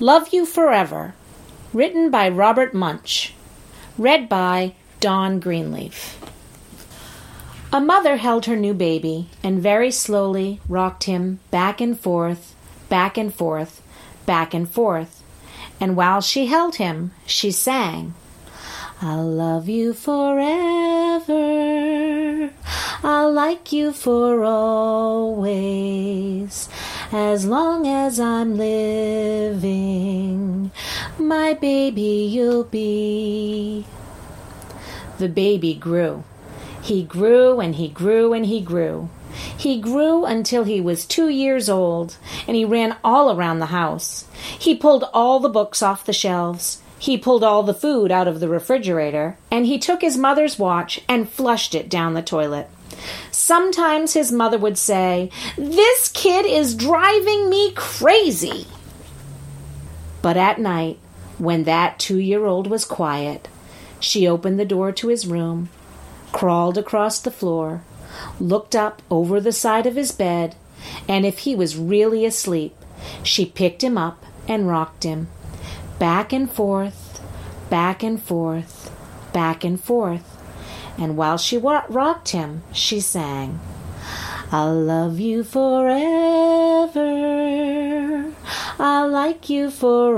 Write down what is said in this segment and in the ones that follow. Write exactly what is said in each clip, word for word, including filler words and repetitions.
Love You Forever, written by Robert Munsch, read by Dawn Greenleaf. A mother held her new baby and very slowly rocked him back and forth, back and forth, back and forth. And while she held him, she sang, I'll love you forever, I'll like you for always, as long as I'm living, my baby you'll be. The baby grew. He grew and he grew and he grew. He grew until he was two years old, and he ran all around the house. He pulled all the books off the shelves. He pulled all the food out of the refrigerator, and he took his mother's watch and flushed it down the toilet. Sometimes his mother would say, This kid is driving me crazy. But at night, when that two-year-old was quiet, she opened the door to his room, crawled across the floor, looked up over the side of his bed, and if he was really asleep, she picked him up and rocked him, back and forth, back and forth, back and forth. And while she wa- rocked him, she sang, I'll love you forever, I'll like you for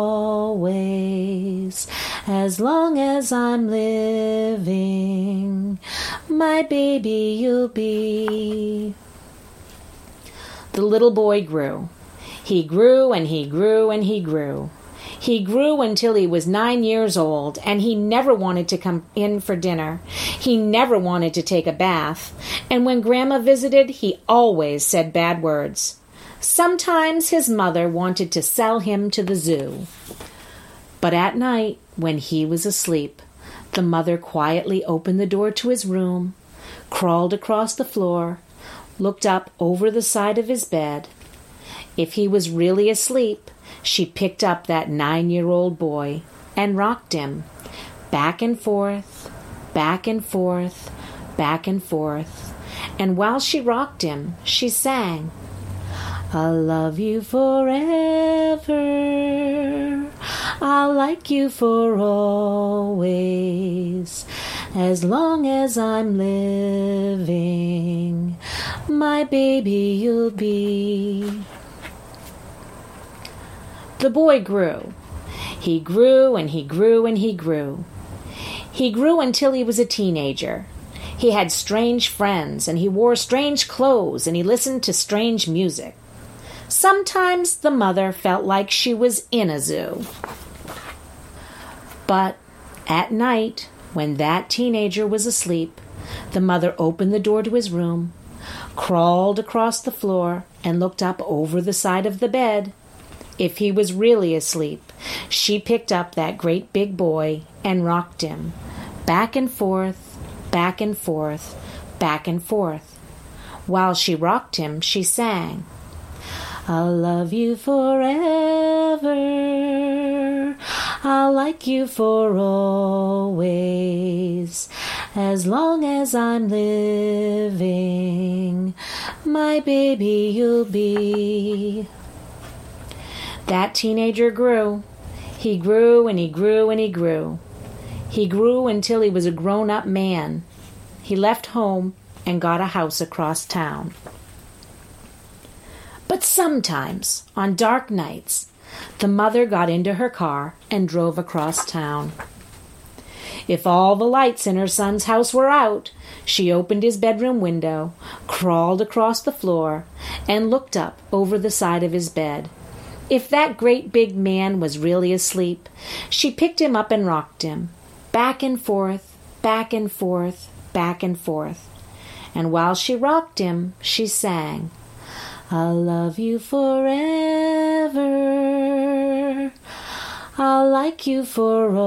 always, as long as I'm living, my baby you'll be. The little boy grew. He grew and he grew and he grew. He grew until he was nine years old, and he never wanted to come in for dinner. He never wanted to take a bath, and when Grandma visited, he always said bad words. Sometimes his mother wanted to sell him to the zoo. But at night, when he was asleep, the mother quietly opened the door to his room, crawled across the floor, looked up over the side of his bed. If he was really asleep, she picked up that nine-year-old boy and rocked him, back and forth, back and forth, back and forth. And while she rocked him, she sang, I'll love you forever, I'll like you for always, as long as I'm living, my baby you'll be. The boy grew. He grew and he grew and he grew. He grew until he was a teenager. He had strange friends, and he wore strange clothes, and he listened to strange music. Sometimes the mother felt like she was in a zoo. But at night, when that teenager was asleep, the mother opened the door to his room, crawled across the floor, and looked up over the side of the bed. If he was really asleep, she picked up that great big boy and rocked him, back and forth, back and forth, back and forth. While she rocked him, she sang, I'll love you forever, I'll like you for always, as long as I'm living, my baby you'll be. That teenager grew. He grew and he grew and he grew. He grew until he was a grown-up man. He left home and got a house across town. But sometimes, on dark nights, the mother got into her car and drove across town. If all the lights in her son's house were out, she opened his bedroom window, crawled across the floor, and looked up over the side of his bed. If that great big man was really asleep, she picked him up and rocked him, back and forth, back and forth, back and forth. And while she rocked him, she sang, I'll love you forever, I'll like you for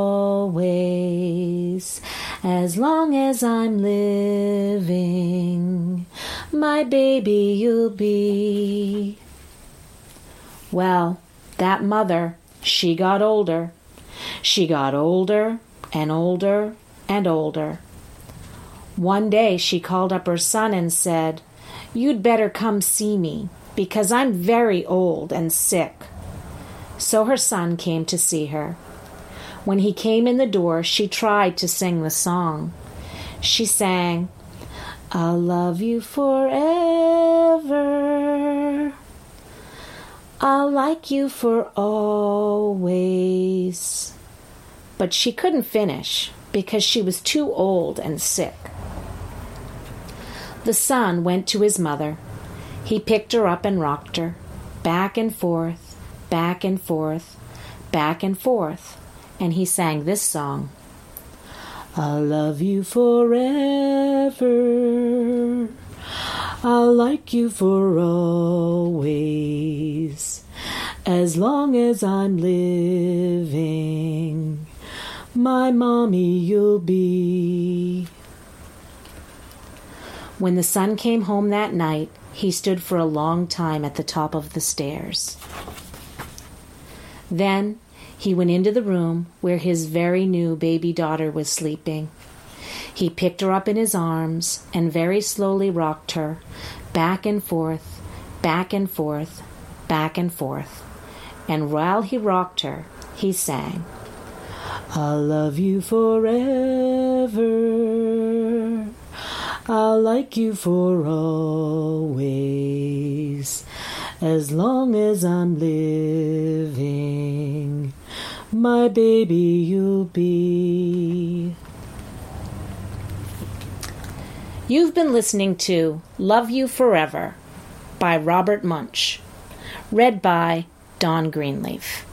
always, as long as I'm living, my baby you'll be. Well, that mother, she got older. She got older and older and older. One day she called up her son and said, You'd better come see me, because I'm very old and sick. So her son came to see her. When he came in the door, she tried to sing the song. She sang, "I'll love you forever. I'll like you for always." But she couldn't finish because she was too old and sick. The son went to his mother. He picked her up and rocked her, back and forth, back and forth, back and forth, and he sang this song. "I'll love you forever. I'll like you for always. As long as I'm living, my mommy you'll be." When the son came home that night, he stood for a long time at the top of the stairs. Then he went into the room where his very new baby daughter was sleeping. He picked her up in his arms and very slowly rocked her back and forth, back and forth, back and forth. And while he rocked her, he sang, "I'll love you forever. I'll like you for always. As long as I'm living, my baby you'll be." You've been listening to Love You Forever by Robert Munsch, read by Dawn Greenleaf.